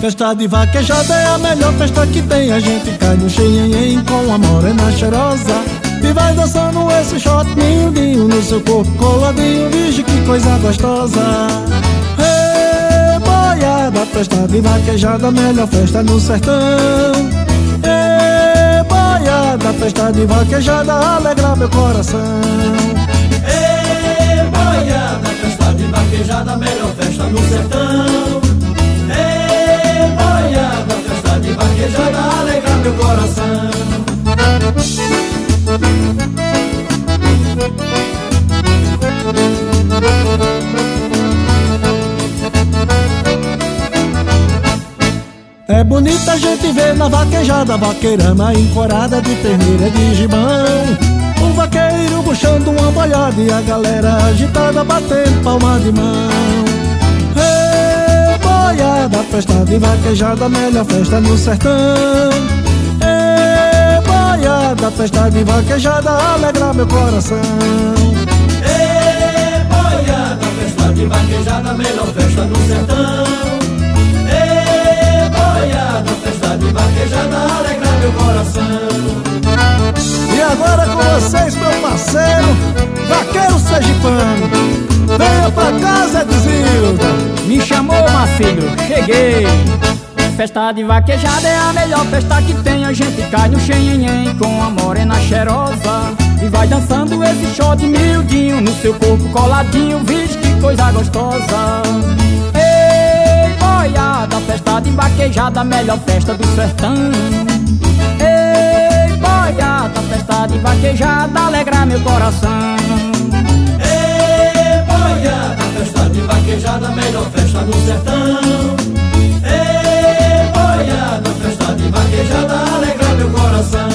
Festa de vaquejada é a melhor festa que tem. A gente cai no xenhenhen com a morena cheirosa e vai dançando esse shot miudinho no seu corpo coladinho. Vige que coisa gostosa. Ei, boiada, festa de vaquejada, melhor festa no sertão. Ei, boiada, festa de vaquejada, alegra meu coração. Ei, boiada, festa de vaquejada, melhor festa no sertão. Ei, boiada, festa de vaquejada, alegra meu coração. É bonita a gente ver na vaquejada, vaqueirama encorada de terneira de gibão. Um vaqueiro puxando uma boiada e a galera agitada batendo palma de mão. Ei, boiada, festa de vaquejada, melhor festa no sertão. Ei, boiada, festa de vaquejada, alegra meu coração. Ei, boiada, festa de vaquejada, melhor festa no sertão. Ei, boiada, festa de vaquejada, alegra meu coração. E agora com vocês, meu parceiro, vaqueiro sergipano. Venha pra casa, Edilda. Me chamou, Marcílio, cheguei. Festa de vaquejada é a melhor festa que tem. A gente cai no xenhenhen com a morena cheirosa e vai dançando esse shot miudinho no seu corpo coladinho. Vixe, que coisa gostosa. Ei, boiada, festa de vaquejada, melhor festa do sertão. Ei, boiada, festa de vaquejada, alegra meu coração. Ei, boiada, festa de vaquejada, melhor festa no sertão. Ei, boiada, festa de vaquejada, alegra meu coração.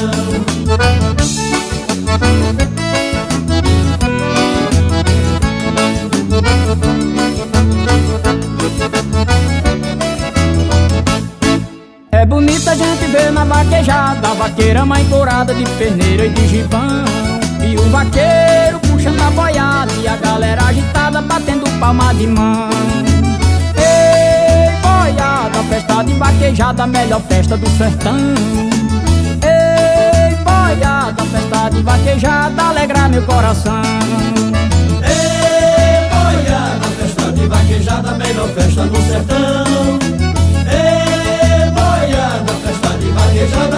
É bonita a gente ver na vaquejada, a vaqueira mãe corada de perneira e de gibão. E o vaqueiro puxando a boiada e a galera agitada batendo palma de mão. Ei, boiada, festa de vaquejada, melhor festa do sertão. Ei, boiada, festa de vaquejada, alegra meu coração. Ei, boiada, festa de vaquejada, melhor festa no sertão. Ei, boiada, festa de vaquejada,